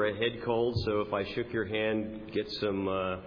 a head cold, so if I shook your hand, get some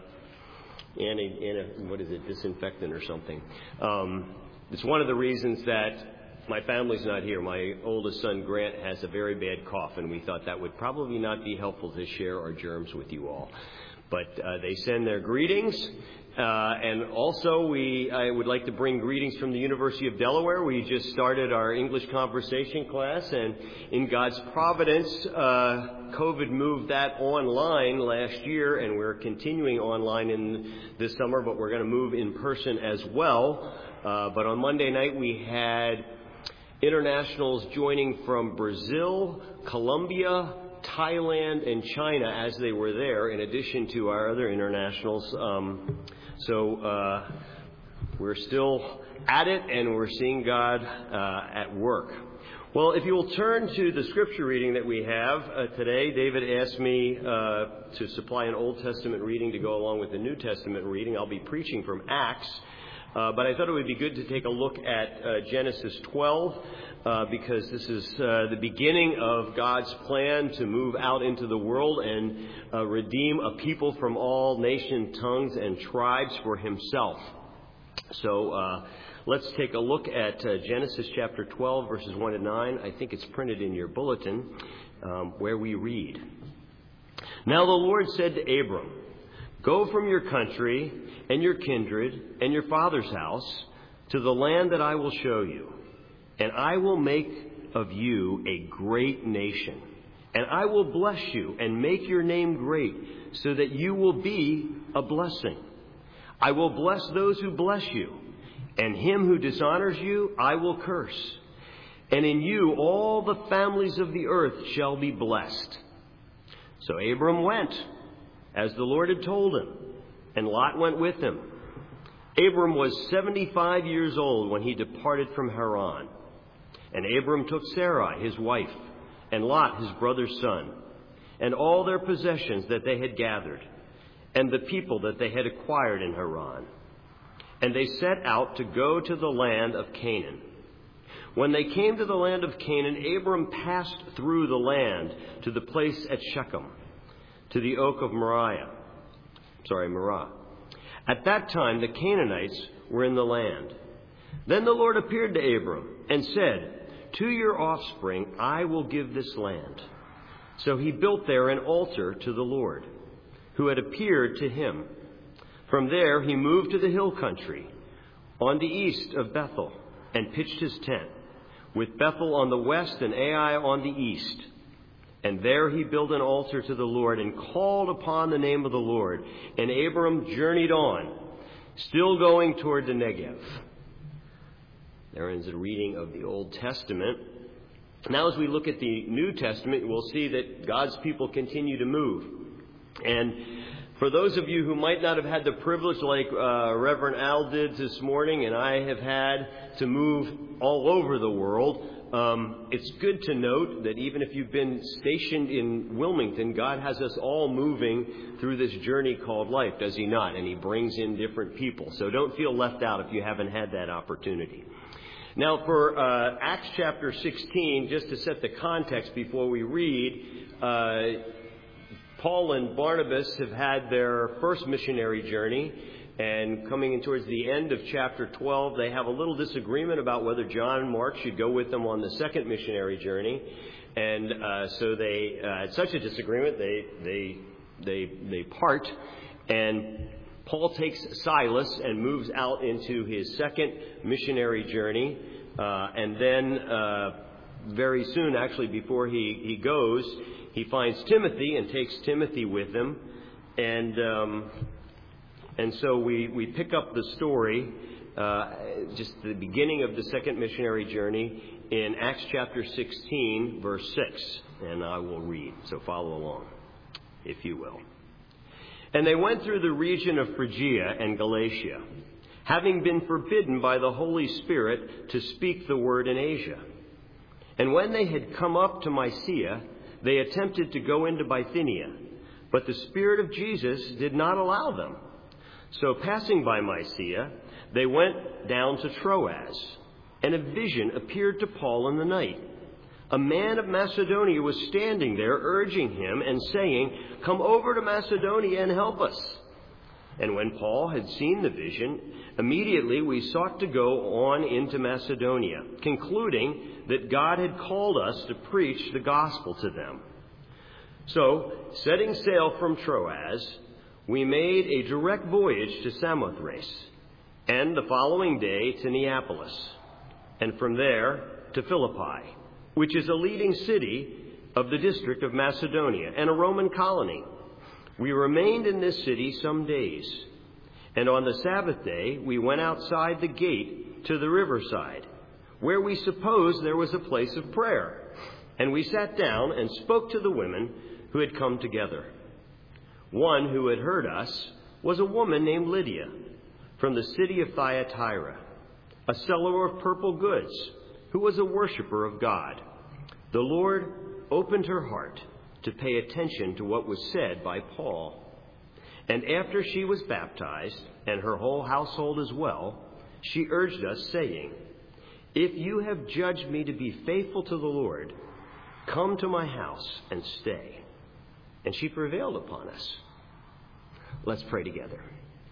disinfectant or something. It's one of the reasons that my family's not here. My oldest son, Grant, has a very bad cough, and we thought that would probably not be helpful to share our germs with you all. But they send their greetings. And also, I would like to bring greetings from the University of Delaware. We just started our English conversation class, and in God's providence, COVID moved that online last year, and we're continuing online in this summer, but we're going to move in person as well. But on Monday night, we had internationals joining from Brazil, Colombia, Thailand, and China as they were there, in addition to our other internationals. So we're still at it, and we're seeing God at work. Well, if you will turn to the scripture reading that we have today, David asked me to supply an Old Testament reading to go along with the New Testament reading. I'll be preaching from Acts, but I thought it would be good to take a look at Genesis 12, because this is the beginning of God's plan to move out into the world and redeem a people from all nation, tongues, and tribes for himself. So let's take a look at Genesis chapter 12, verses 1 to 9. I think it's printed in your bulletin, where we read. Now the Lord said to Abram, "Go from your country and your kindred and your father's house to the land that I will show you. And I will make of you a great nation. And I will bless you and make your name great, so that you will be a blessing. I will bless those who bless you, and him who dishonors you I will curse. And in you all the families of the earth shall be blessed." So Abram went, as the Lord had told him, and Lot went with him. Abram was 75 years old when he departed from Haran. And Abram took Sarai, his wife, and Lot, his brother's son, and all their possessions that they had gathered, and the people that they had acquired in Haran. And they set out to go to the land of Canaan. When they came to the land of Canaan, Abram passed through the land to the place at Shechem, to the oak of Morah. At that time, the Canaanites were in the land. Then the Lord appeared to Abram and said, "To your offspring I will give this land." So he built there an altar to the Lord, who had appeared to him. From there he moved to the hill country, on the east of Bethel, and pitched his tent, with Bethel on the west and Ai on the east. And there he built an altar to the Lord and called upon the name of the Lord. And Abram journeyed on, still going toward the Negev. There ends the reading of the Old Testament. Now as we look at the New Testament, we'll see that God's people continue to move. And for those of you who might not have had the privilege, like Reverend Al did this morning, and I have had to move all over the world, it's good to note that even if you've been stationed in Wilmington, God has us all moving through this journey called life, does he not? And he brings in different people. So don't feel left out if you haven't had that opportunity. Now for Acts chapter 16, just to set the context before we read, Paul and Barnabas have had their first missionary journey, and coming in towards the end of chapter 12, they have a little disagreement about whether John and Mark should go with them on the second missionary journey. And so they had such a disagreement, they part, and Paul takes Silas and moves out into his second missionary journey. And then very soon, actually, before he goes, he finds Timothy and takes Timothy with him. And so we pick up the story, just the beginning of the second missionary journey, in Acts chapter 16, verse 6. And I will read, so follow along, if you will. "And they went through the region of Phrygia and Galatia, having been forbidden by the Holy Spirit to speak the word in Asia. And when they had come up to Mysia, they attempted to go into Bithynia, but the Spirit of Jesus did not allow them. So passing by Mysia, they went down to Troas, and a vision appeared to Paul in the night. a man of Macedonia was standing there urging him and saying, "Come over to Macedonia and help us." And when Paul had seen the vision, immediately we sought to go on into Macedonia, concluding that God had called us to preach the gospel to them. So, setting sail from Troas, we made a direct voyage to Samothrace, and the following day to Neapolis, and from there to Philippi, which is a leading city of the district of Macedonia and a Roman colony. We remained in this city some days, and on the Sabbath day we went outside the gate to the riverside, where we supposed there was a place of prayer. And we sat down and spoke to the women who had come together. One who had heard us was a woman named Lydia, from the city of Thyatira, a seller of purple goods, who was a worshiper of God. The Lord opened her heart to pay attention to what was said by Paul. And after she was baptized, and her whole household as well, she urged us, saying, "If you have judged me to be faithful to the Lord, come to my house and stay." And she prevailed upon us. Let's pray together.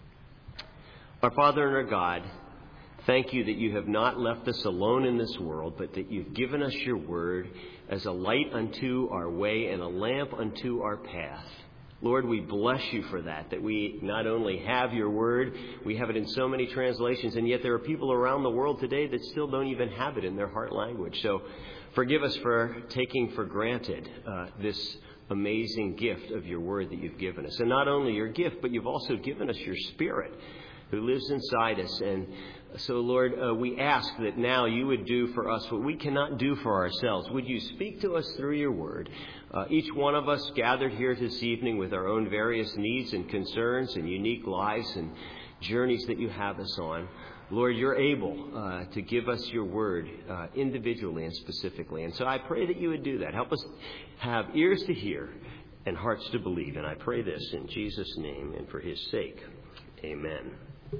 Our Father and our God, thank you that you have not left us alone in this world, but that you've given us your word as a light unto our way and a lamp unto our path. Lord, we bless you for that we not only have your word, we have it in so many translations, and yet there are people around the world today that still don't even have it in their heart language. So forgive us for taking for granted this amazing gift of your word that you've given us. And not only your gift, but you've also given us your Spirit who lives inside us. And so, Lord, we ask that now you would do for us what we cannot do for ourselves. Would you speak to us through your word? Each one of us gathered here this evening with our own various needs and concerns and unique lives and journeys that you have us on. Lord, you're able to give us your word individually and specifically. And so I pray that you would do that. Help us have ears to hear and hearts to believe. And I pray this in Jesus' name and for his sake. Amen.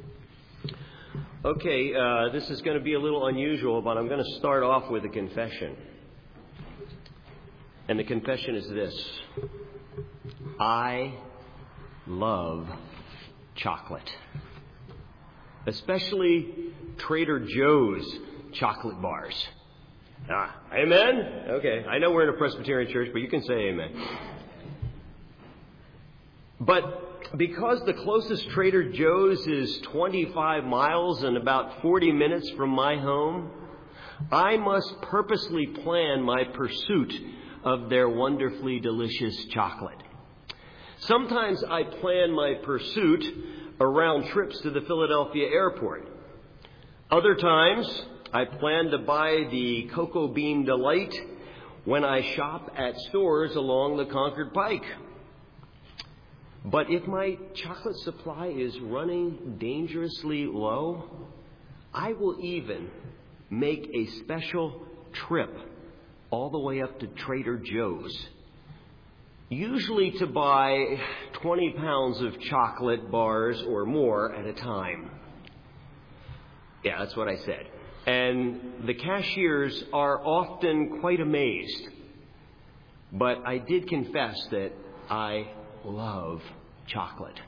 Okay, this is going to be a little unusual, but I'm going to start off with a confession. And the confession is this: I love chocolate, especially Trader Joe's chocolate bars. Amen? Okay, I know we're in a Presbyterian church, but you can say amen. But because the closest Trader Joe's is 25 miles and about 40 minutes from my home, I must purposely plan my pursuit of their wonderfully delicious chocolate. Sometimes I plan my pursuit around trips to the Philadelphia airport. Other times, I plan to buy the Cocoa Bean Delight when I shop at stores along the Concord Pike. But if my chocolate supply is running dangerously low, I will even make a special trip all the way up to Trader Joe's, usually to buy 20 pounds of chocolate bars or more at a time. Yeah, that's what I said. And the cashiers are often quite amazed. But I did confess that I love chocolate.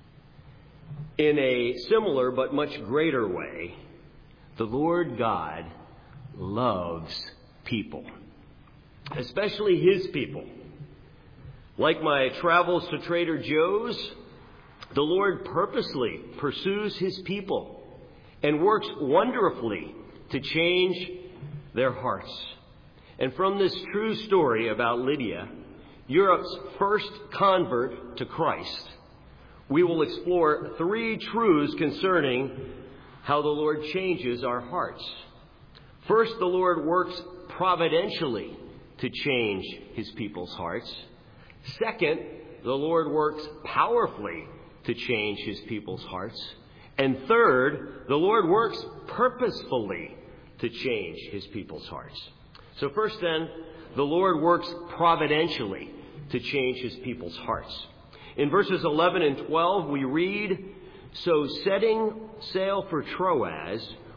In a similar but much greater way, the Lord God loves people, especially his people. Like my travels to Trader Joe's, the Lord purposely pursues his people and works wonderfully to change their hearts. And from this true story about Lydia, Europe's first convert to Christ, we will explore 3 truths concerning how the Lord changes our hearts. First, the Lord works providentially to change his people's hearts. Second, the Lord works powerfully to change his people's hearts. And third, the Lord works purposefully to change his people's hearts. So first then, the Lord works providentially to change his people's hearts. In verses 11 and 12, we read, "So setting sail for Troas,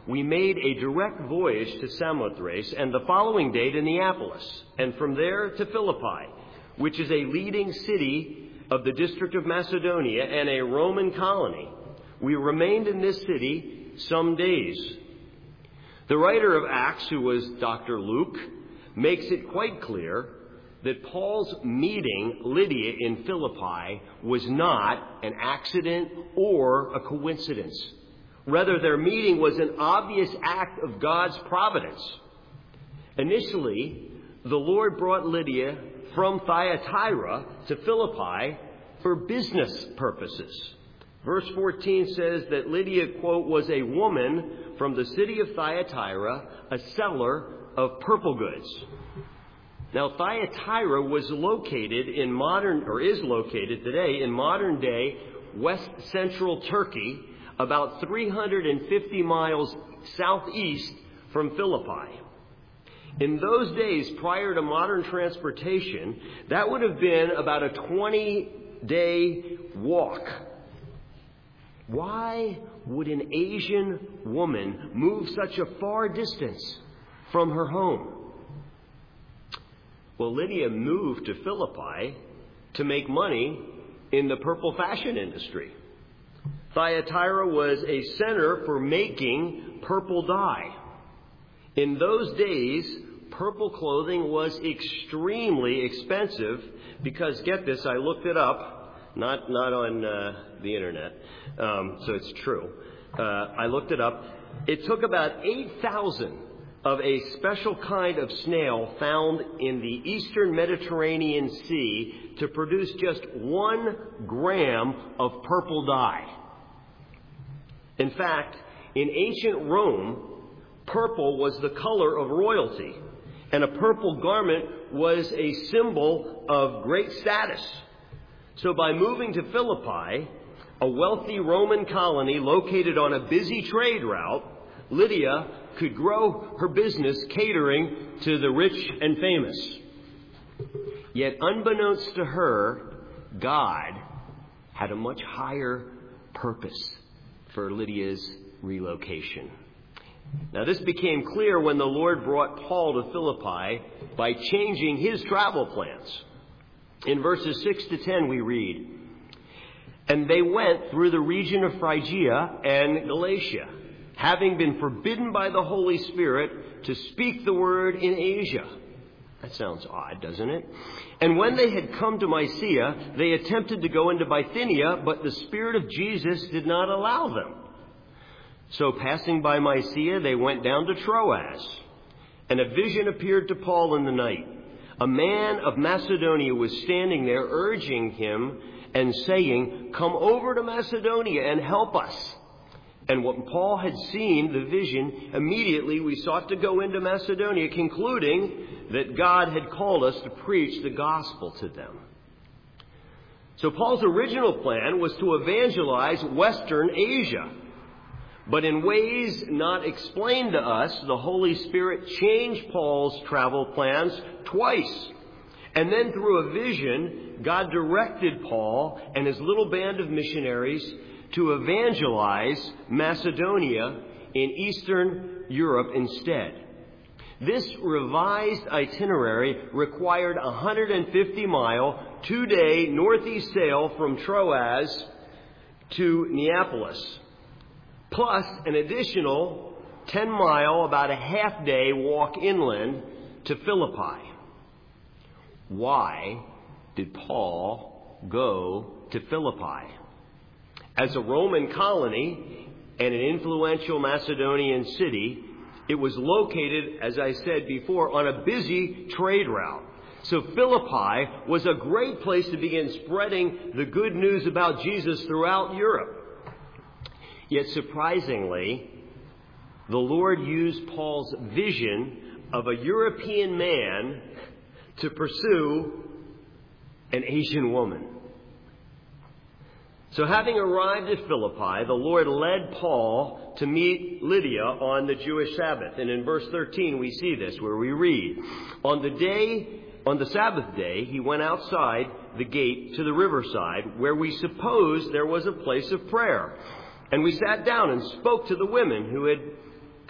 we made a direct voyage to Samothrace, and the following day to Neapolis, and from there to Philippi, which is a leading city of the district of Macedonia and a Roman colony. We remained in this city some days. The writer of Acts, who was Dr. Luke, makes it quite clear that Paul's meeting Lydia in Philippi was not an accident or a coincidence. Rather, their meeting was an obvious act of God's providence. Initially, the Lord brought Lydia from Thyatira to Philippi for business purposes. Verse 14 says that Lydia, quote, was a woman from the city of Thyatira, a seller of purple goods. Now, Thyatira was located is located today in modern day west central Turkey, about 350 miles southeast from Philippi. In those days, prior to modern transportation, that would have been about a 20-day walk. Why would an Asian woman move such a far distance from her home? Well, Lydia moved to Philippi to make money in the purple fashion industry. Thyatira was a center for making purple dye. In those days, purple clothing was extremely expensive because, get this, I looked it up, not on the internet, so it's true. I looked it up. It took about 8,000 of a special kind of snail found in the eastern Mediterranean Sea to produce just 1 gram of purple dye. In fact, in ancient Rome, purple was the color of royalty, and a purple garment was a symbol of great status. So by moving to Philippi, a wealthy Roman colony located on a busy trade route, Lydia could grow her business catering to the rich and famous. Yet unbeknownst to her, God had a much higher purpose for Lydia's relocation. Now, this became clear when the Lord brought Paul to Philippi by changing his travel plans. In verses 6 to 10 we read, "And they went through the region of Phrygia and Galatia, having been forbidden by the Holy Spirit to speak the word in Asia." That sounds odd, doesn't it? "And when they had come to Mysia, they attempted to go into Bithynia, but the Spirit of Jesus did not allow them. So passing by Mysia, they went down to Troas. And a vision appeared to Paul in the night. A man of Macedonia was standing there, urging him and saying, 'Come over to Macedonia and help us.' And when Paul had seen the vision, immediately we sought to go into Macedonia, concluding that God had called us to preach the gospel to them." So Paul's original plan was to evangelize Western Asia. But in ways not explained to us, the Holy Spirit changed Paul's travel plans twice. And then through a vision, God directed Paul and his little band of missionaries to evangelize Macedonia in Eastern Europe instead. This revised itinerary required a 150-mile, 2-day northeast sail from Troas to Neapolis, plus an additional 10-mile, about a half-day walk inland to Philippi. Why did Paul go to Philippi? As a Roman colony and an influential Macedonian city, it was located, as I said before, on a busy trade route. So Philippi was a great place to begin spreading the good news about Jesus throughout Europe. Yet surprisingly, the Lord used Paul's vision of a European man to pursue an Asian woman. So having arrived at Philippi, the Lord led Paul to meet Lydia on the Jewish Sabbath. And in verse 13 we see this, where we read, On the Sabbath day, he went outside the gate to the riverside, where we supposed there was a place of prayer. And we sat down and spoke to the women who had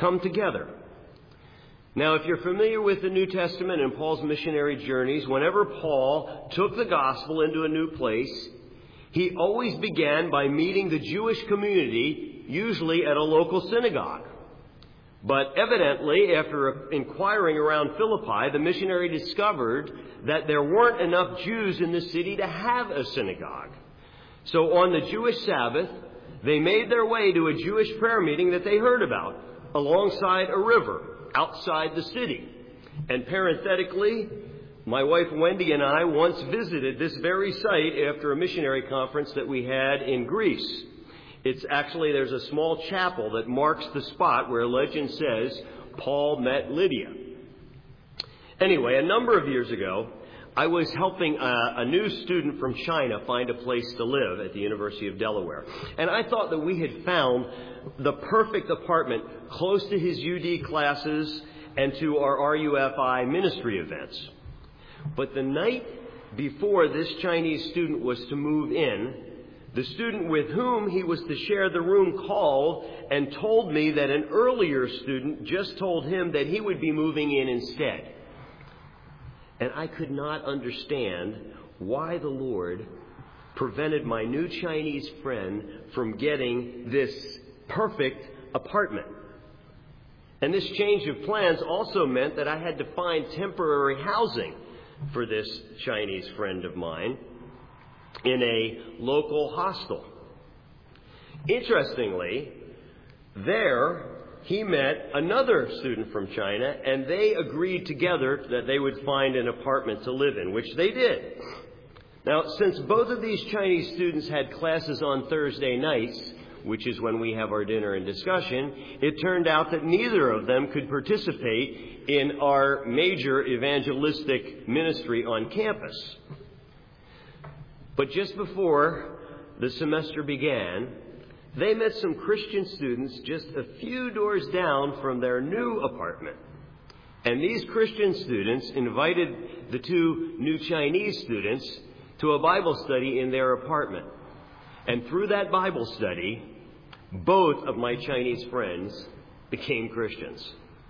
come together. Now, if you're familiar with the New Testament and Paul's missionary journeys, whenever Paul took the gospel into a new place, he always began by meeting the Jewish community, usually at a local synagogue. But evidently, after inquiring around Philippi, the missionary discovered that there weren't enough Jews in the city to have a synagogue. So on the Jewish Sabbath, they made their way to a Jewish prayer meeting that they heard about alongside a river outside the city. And parenthetically, my wife Wendy and I once visited this very site after a missionary conference that we had in Greece. There's a small chapel that marks the spot where legend says Paul met Lydia. Anyway, a number of years ago, I was helping a new student from China find a place to live at the University of Delaware. And I thought that we had found the perfect apartment close to his UD classes and to our RUFI ministry events. But the night before this Chinese student was to move in, the student with whom he was to share the room called and told me that an earlier student just told him that he would be moving in instead. And I could not understand why the Lord prevented my new Chinese friend from getting this perfect apartment. And this change of plans also meant that I had to find temporary housing for this Chinese friend of mine in a local hostel. Interestingly, there he met another student from China, and they agreed together that they would find an apartment to live in, which they did. Now, since both of these Chinese students had classes on Thursday nights, which is when we have our dinner and discussion, it turned out that neither of them could participate in our major evangelistic ministry on campus. But just before the semester began, they met some Christian students just a few doors down from their new apartment. And these Christian students invited the two new Chinese students to a Bible study in their apartment. And through that Bible study, both of my Chinese friends became Christians.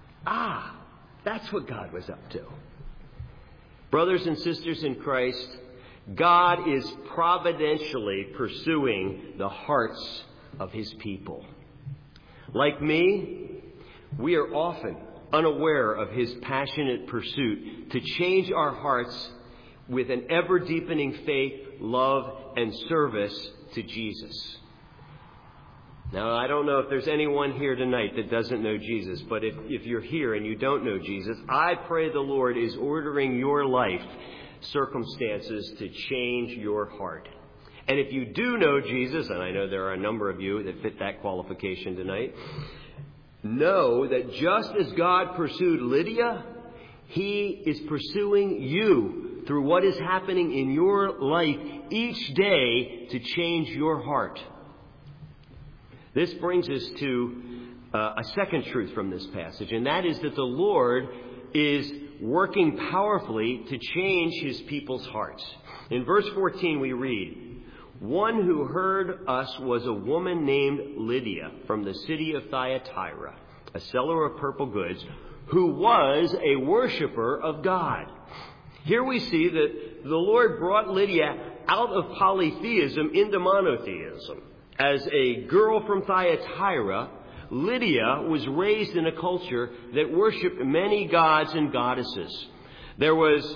That's what God was up to. Brothers and sisters in Christ, God is providentially pursuing the hearts of His people. Like me, we are often unaware of His passionate pursuit to change our hearts with an ever-deepening faith, love, and service to Jesus. Now, I don't know if there's anyone here tonight that doesn't know Jesus, but if you're here and you don't know Jesus, I pray the Lord is ordering your life circumstances to change your heart. And if you do know Jesus, and I know there are a number of you that fit that qualification tonight, know that just as God pursued Lydia, He is pursuing you through what is happening in your life each day to change your heart. This brings us to a second truth from this passage, and that is that the Lord is working powerfully to change His people's hearts. In verse 14 we read, "One who heard us was a woman named Lydia from the city of Thyatira, a seller of purple goods, who was a worshiper of God." Here we see that the Lord brought Lydia out of polytheism into monotheism. As a girl from Thyatira, Lydia was raised in a culture that worshipped many gods and goddesses. There was,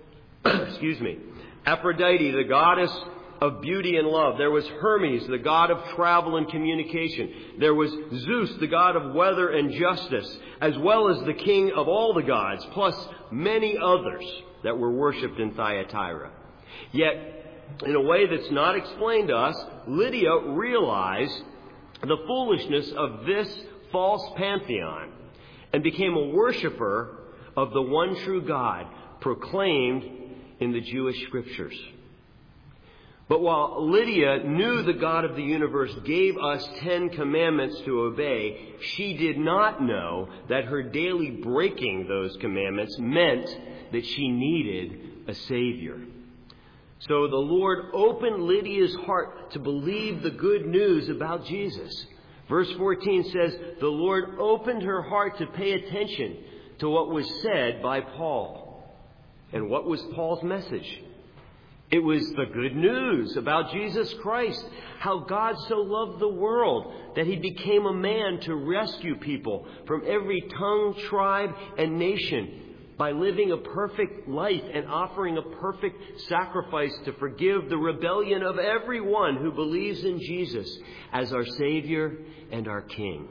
Aphrodite, the goddess of beauty and love. There was Hermes, the god of travel and communication. There was Zeus, the god of weather and justice, as well as the king of all the gods, plus many others that were worshipped in Thyatira. Yet, in a way that's not explained to us, Lydia realized the foolishness of this false pantheon and became a worshiper of the one true God proclaimed in the Jewish scriptures. But while Lydia knew the God of the universe gave us 10 commandments to obey, she did not know that her daily breaking those commandments meant that she needed a Savior. So the Lord opened Lydia's heart to believe the good news about Jesus. Verse 14 says, the Lord opened her heart to pay attention to what was said by Paul. And what was Paul's message? It was the good news about Jesus Christ, how God so loved the world that he became a man to rescue people from every tongue, tribe, and nation by living a perfect life and offering a perfect sacrifice to forgive the rebellion of everyone who believes in Jesus as our Savior and our King.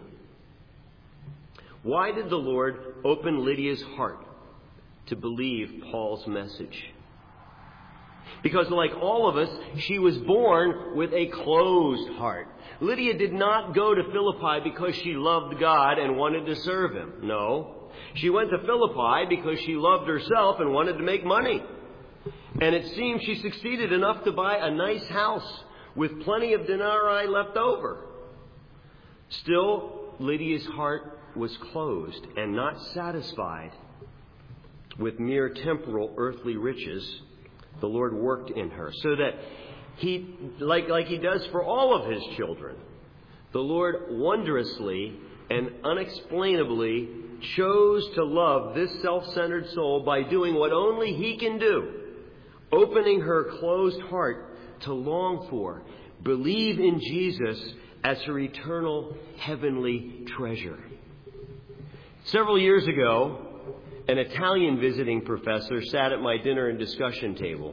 Why did the Lord open Lydia's heart to believe Paul's message? Because like all of us, she was born with a closed heart. Lydia did not go to Philippi because she loved God and wanted to serve him. No. She went to Philippi because she loved herself and wanted to make money. And it seems she succeeded enough to buy a nice house with plenty of denarii left over. Still, Lydia's heart was closed and not satisfied with mere temporal earthly riches. The Lord worked in her so that he, like he does for all of his children, the Lord wondrously and unexplainably chose to love this self-centered soul by doing what only he can do, opening her closed heart to long for, believe in Jesus as her eternal heavenly treasure. Several years ago, an Italian visiting professor sat at my dinner and discussion table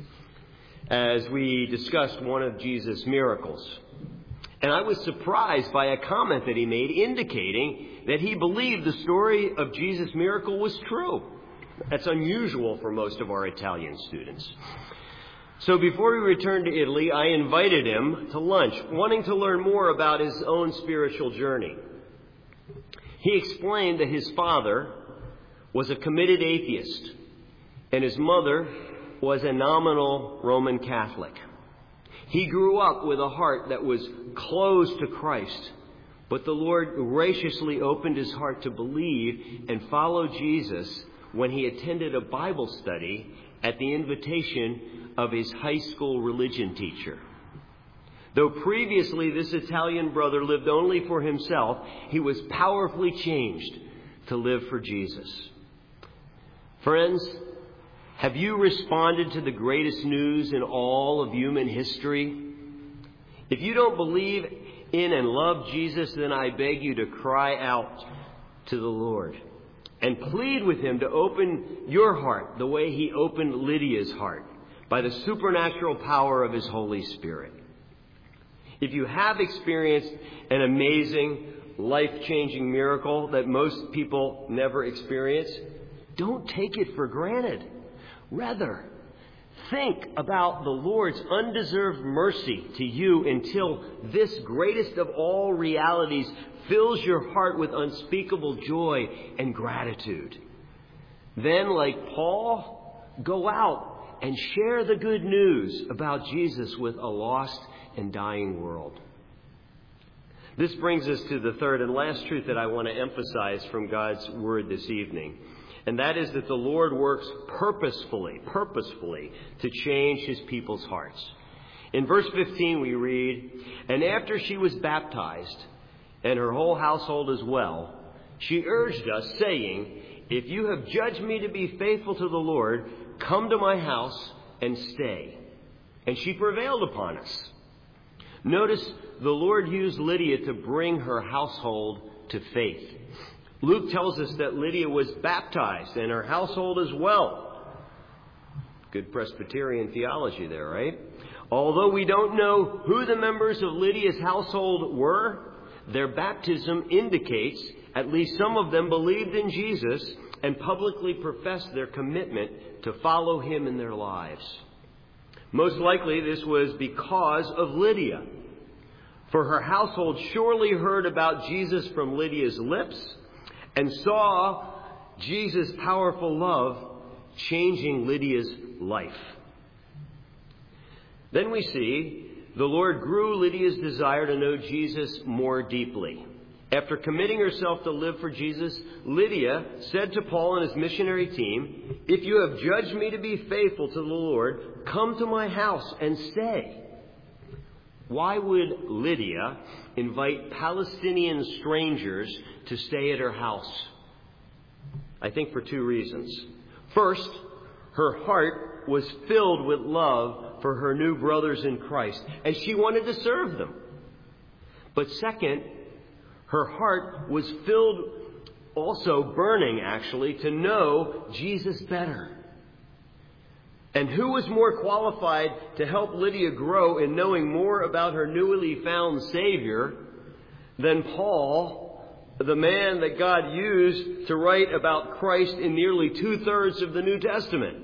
as we discussed one of Jesus' miracles. And I was surprised by a comment that he made indicating that he believed the story of Jesus' miracle was true. That's unusual for most of our Italian students. So before we returned to Italy, I invited him to lunch, wanting to learn more about his own spiritual journey. He explained that his father was a committed atheist, and his mother was a nominal Roman Catholic. He grew up with a heart that was closed to Christ, but the Lord graciously opened his heart to believe and follow Jesus when he attended a Bible study at the invitation of his high school religion teacher. Though previously this Italian brother lived only for himself, he was powerfully changed to live for Jesus. Friends, have you responded to the greatest news in all of human history? If you don't believe in and love Jesus, then I beg you to cry out to the Lord and plead with him to open your heart the way he opened Lydia's heart by the supernatural power of his Holy Spirit. If you have experienced an amazing, life-changing miracle that most people never experience, don't take it for granted. Rather, think about the Lord's undeserved mercy to you until this greatest of all realities fills your heart with unspeakable joy and gratitude. Then, like Paul, go out and share the good news about Jesus with a lost and dying world. This brings us to the third and last truth that I want to emphasize from God's Word this evening. And that is that the Lord works purposefully to change his people's hearts. In verse 15 we read, "And after she was baptized, and her whole household as well, she urged us, saying, 'If you have judged me to be faithful to the Lord, come to my house and stay.' And she prevailed upon us." Notice the Lord used Lydia to bring her household to faith. Luke tells us that Lydia was baptized and her household as well. Good Presbyterian theology there, right? Although we don't know who the members of Lydia's household were, their baptism indicates at least some of them believed in Jesus and publicly professed their commitment to follow him in their lives. Most likely this was because of Lydia, for her household surely heard about Jesus from Lydia's lips and saw Jesus' powerful love changing Lydia's life. Then we see the Lord grew Lydia's desire to know Jesus more deeply. After committing herself to live for Jesus, Lydia said to Paul and his missionary team, "If you have judged me to be faithful to the Lord, come to my house and stay." Why would Lydia invite Palestinian strangers to stay at her house? I think for two reasons. First, her heart was filled with love for her new brothers in Christ, and she wanted to serve them. But second, her heart was filled, also burning actually, to know Jesus better. And who was more qualified to help Lydia grow in knowing more about her newly found Savior than Paul, the man that God used to write about Christ in nearly 2/3 of the New Testament?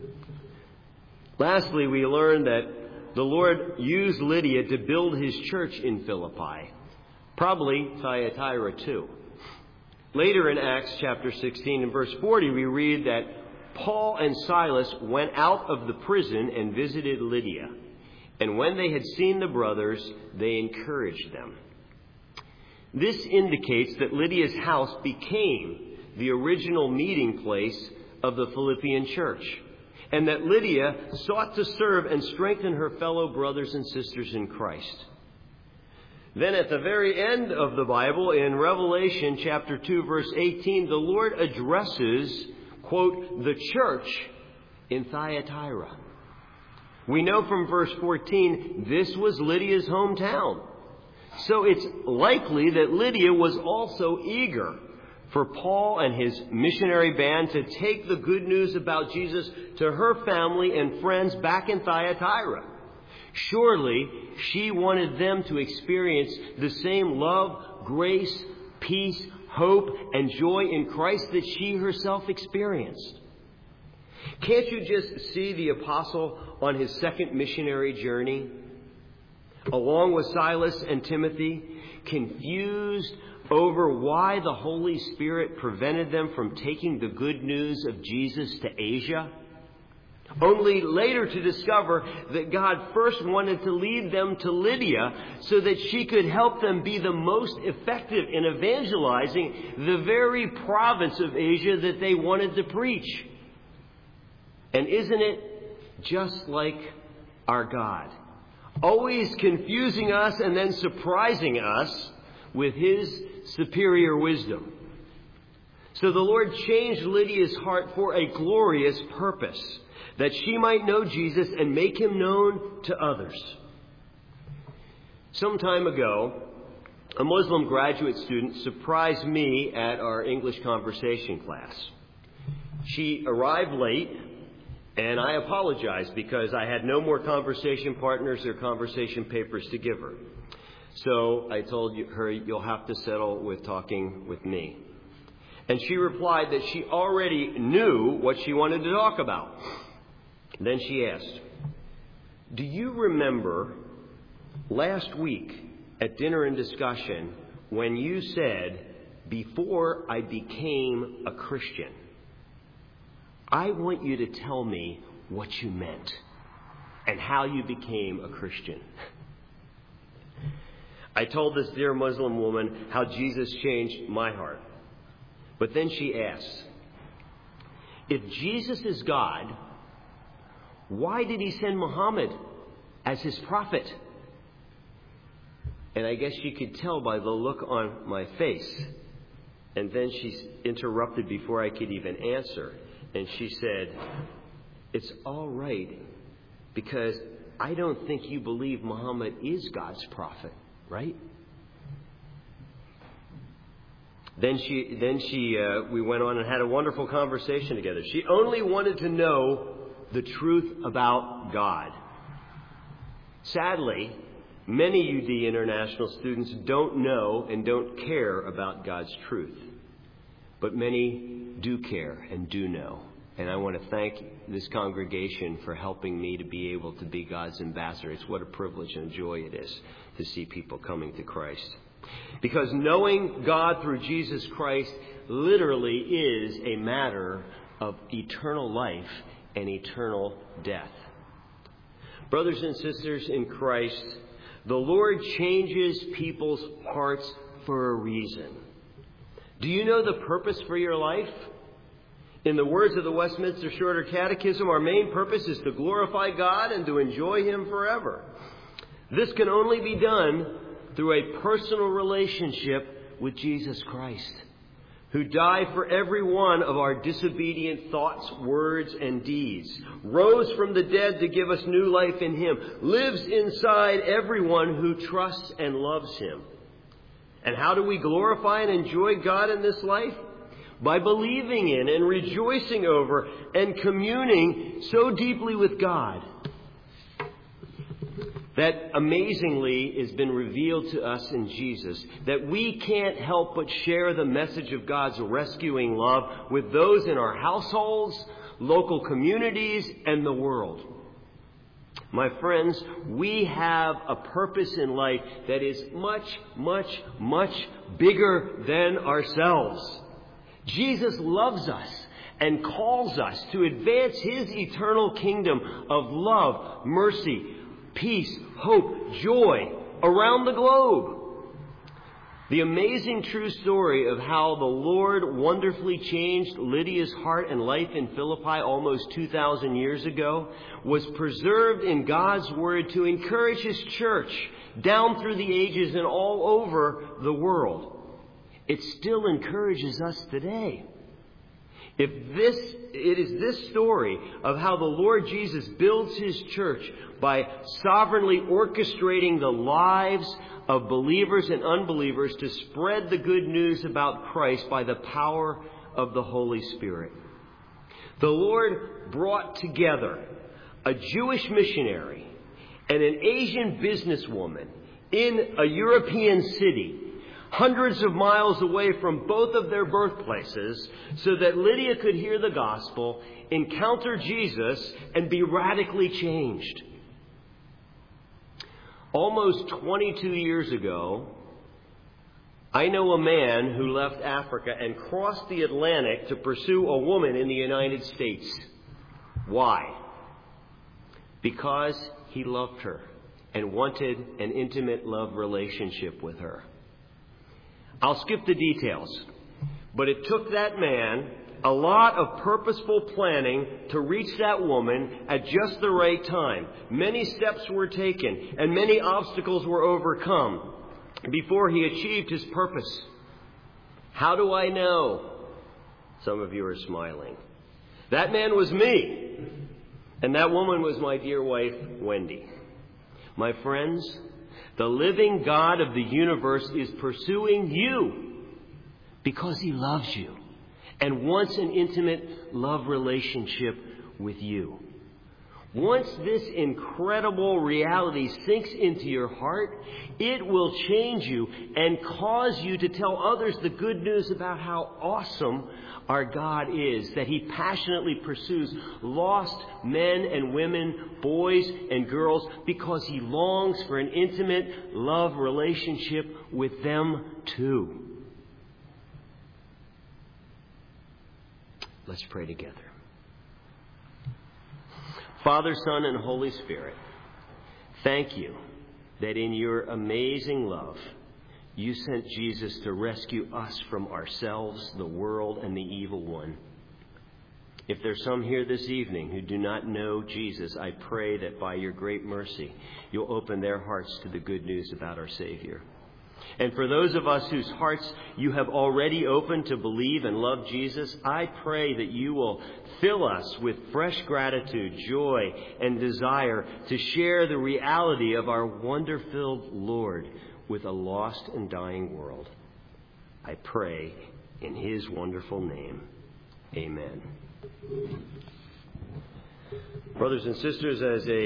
Lastly, we learn that the Lord used Lydia to build his church in Philippi, probably Thyatira too. Later in Acts chapter 16 and verse 40, we read that Paul and Silas went out of the prison and visited Lydia. And when they had seen the brothers, they encouraged them. This indicates that Lydia's house became the original meeting place of the Philippian church, and that Lydia sought to serve and strengthen her fellow brothers and sisters in Christ. Then at the very end of the Bible, in Revelation chapter 2, verse 18, the Lord addresses, quote, the church in Thyatira. We know from verse 14, this was Lydia's hometown. So it's likely that Lydia was also eager for Paul and his missionary band to take the good news about Jesus to her family and friends back in Thyatira. Surely she wanted them to experience the same love, grace, peace, hope, and joy in Christ that she herself experienced. Can't you just see the apostle on his second missionary journey, along with Silas and Timothy, confused over why the Holy Spirit prevented them from taking the good news of Jesus to Asia, only later to discover that God first wanted to lead them to Lydia so that she could help them be the most effective in evangelizing the very province of Asia that they wanted to preach. And isn't it just like our God? Always confusing us and then surprising us with his superior wisdom. So the Lord changed Lydia's heart for a glorious purpose, that she might know Jesus and make him known to others. Some time ago, a Muslim graduate student surprised me at our English conversation class. She arrived late, and I apologized because I had no more conversation partners or conversation papers to give her. So I told her, you'll have to settle with talking with me. And she replied that she already knew what she wanted to talk about. Then she asked, do you remember last week at dinner and discussion when you said, before I became a Christian? I want you to tell me what you meant and how you became a Christian. I told this dear Muslim woman how Jesus changed my heart. But then she asked, if Jesus is God, why did he send Muhammad as his prophet? And I guess she could tell by the look on my face. And then she interrupted before I could even answer. And she said, it's all right, because I don't think you believe Muhammad is God's prophet, right? Then we went on and had a wonderful conversation together. She only wanted to know the truth about God. Sadly, many UD International students don't know and don't care about God's truth. But many do care and do know. And I want to thank this congregation for helping me to be able to be God's ambassador. It's what a privilege and a joy it is to see people coming to Christ. Because knowing God through Jesus Christ literally is a matter of eternal life and eternal death. Brothers and sisters in Christ, the Lord changes people's hearts for a reason. Do you know the purpose for your life? In the words of the Westminster Shorter Catechism, our main purpose is to glorify God and to enjoy him forever. This can only be done through a personal relationship with Jesus Christ, who died for every one of our disobedient thoughts, words, and deeds, rose from the dead to give us new life in Him, lives inside everyone who trusts and loves Him. And how do we glorify and enjoy God in this life? By believing in and rejoicing over and communing so deeply with God that amazingly has been revealed to us in Jesus, that we can't help but share the message of God's rescuing love with those in our households, local communities, and the world. My friends, we have a purpose in life that is much, much, much bigger than ourselves. Jesus loves us and calls us to advance His eternal kingdom of love, mercy, peace, hope, joy around the globe. The amazing true story of how the Lord wonderfully changed Lydia's heart and life in Philippi almost 2,000 years ago was preserved in God's Word to encourage His church down through the ages and all over the world. It still encourages us today. It is this story of how the Lord Jesus builds His church by sovereignly orchestrating the lives of believers and unbelievers to spread the good news about Christ by the power of the Holy Spirit. The Lord brought together a Jewish missionary and an Asian businesswoman in a European city, hundreds of miles away from both of their birthplaces, so that Lydia could hear the gospel, encounter Jesus, and be radically changed. Almost 22 years ago, I know a man who left Africa and crossed the Atlantic to pursue a woman in the United States. Why? Because he loved her and wanted an intimate love relationship with her. I'll skip the details, but it took that man a lot of purposeful planning to reach that woman at just the right time. Many steps were taken and many obstacles were overcome before he achieved his purpose. How do I know? Some of you are smiling. That man was me, and that woman was my dear wife, Wendy. My friends, the living God of the universe is pursuing you because He loves you and wants an intimate love relationship with you. Once this incredible reality sinks into your heart, it will change you and cause you to tell others the good news about how awesome our God is, that He passionately pursues lost men and women, boys and girls, because He longs for an intimate love relationship with them too. Let's pray together. Father, Son, and Holy Spirit, thank you that in your amazing love, you sent Jesus to rescue us from ourselves, the world, and the evil one. If there's some here this evening who do not know Jesus, I pray that by your great mercy, you'll open their hearts to the good news about our Savior. And for those of us whose hearts you have already opened to believe and love Jesus, I pray that you will fill us with fresh gratitude, joy, and desire to share the reality of our wonder-filled Lord with a lost and dying world. I pray in His wonderful name. Amen. Brothers and sisters, as a